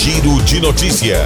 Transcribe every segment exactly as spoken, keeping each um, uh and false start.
Giro de Notícia.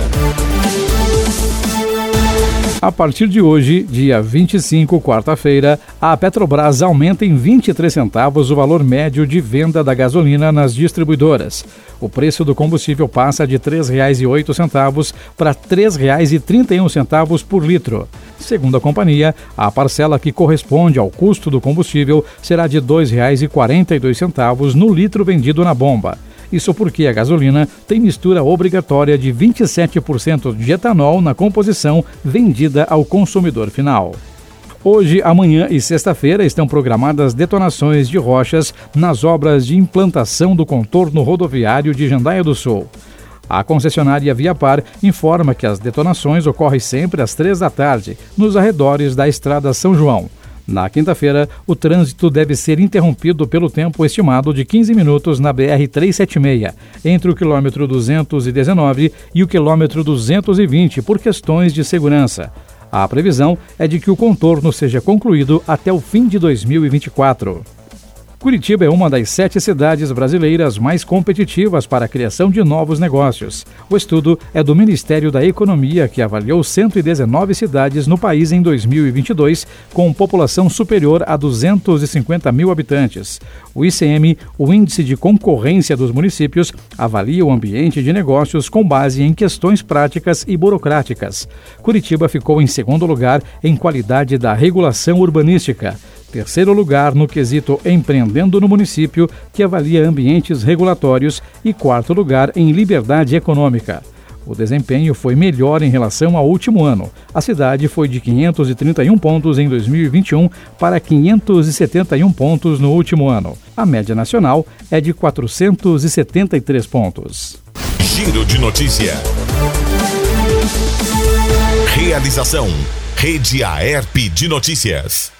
A partir de hoje, dia vinte e cinco, quarta-feira, a Petrobras aumenta em vinte e três centavos o valor médio de venda da gasolina nas distribuidoras. O preço do combustível passa de três reais e oito centavos para três reais e trinta e um centavos por litro. Segundo a companhia, a parcela que corresponde ao custo do combustível será de dois reais e quarenta e dois centavos no litro vendido na bomba. Isso porque a gasolina tem mistura obrigatória de vinte e sete por cento de etanol na composição vendida ao consumidor final. Hoje, amanhã e sexta-feira estão programadas detonações de rochas nas obras de implantação do contorno rodoviário de Jandaia do Sul. A concessionária Viapar informa que as detonações ocorrem sempre às três da tarde, nos arredores da Estrada São João. Na quinta-feira, o trânsito deve ser interrompido pelo tempo estimado de quinze minutos na B R trezentos e setenta e seis, entre o quilômetro duzentos e dezenove e o quilômetro duzentos e vinte, por questões de segurança. A previsão é de que o contorno seja concluído até o fim de dois mil e vinte e quatro. Curitiba é uma das sete cidades brasileiras mais competitivas para a criação de novos negócios. O estudo é do Ministério da Economia, que avaliou cento e dezenove cidades no país em dois mil e vinte e dois, com população superior a duzentos e cinquenta mil habitantes. O I C M, o Índice de Concorrência dos Municípios, avalia o ambiente de negócios com base em questões práticas e burocráticas. Curitiba ficou em segundo lugar em qualidade da regulação urbanística. Terceiro lugar no quesito Empreendendo no Município, que avalia ambientes regulatórios, e quarto lugar em liberdade econômica. O desempenho foi melhor em relação ao último ano. A cidade foi de quinhentos e trinta e um pontos em dois mil e vinte e um para quinhentos e setenta e um pontos no último ano. A média nacional é de quatrocentos e setenta e três pontos. Giro de Notícia. Realização: Rede Aerp de Notícias.